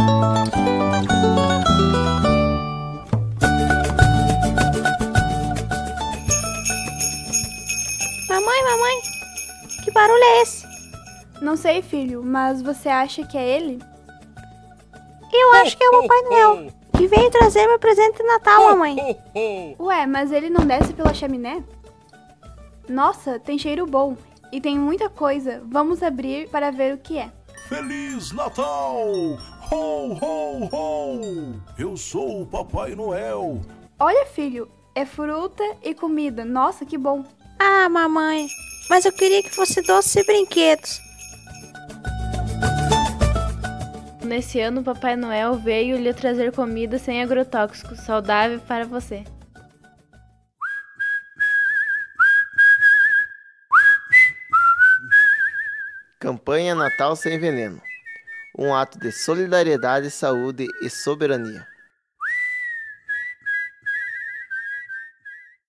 Mamãe, que barulho é esse? Não sei, filho, mas você acha que é ele? Eu acho que é o Papai Noel, que veio trazer meu presente de Natal, mamãe. Ué, mas ele não desce pela chaminé? Nossa, tem cheiro bom e tem muita coisa. Vamos abrir para ver o que é. Feliz Natal! Ho, ho, ho! Eu sou o Papai Noel. Olha, filho, é fruta e comida. Nossa, que bom. Ah, mamãe, mas eu queria que fosse doces e brinquedos. Nesse ano, o Papai Noel veio lhe trazer comida sem agrotóxicos, saudável para você. Campanha Natal Sem Veneno. Um ato de solidariedade, saúde e soberania.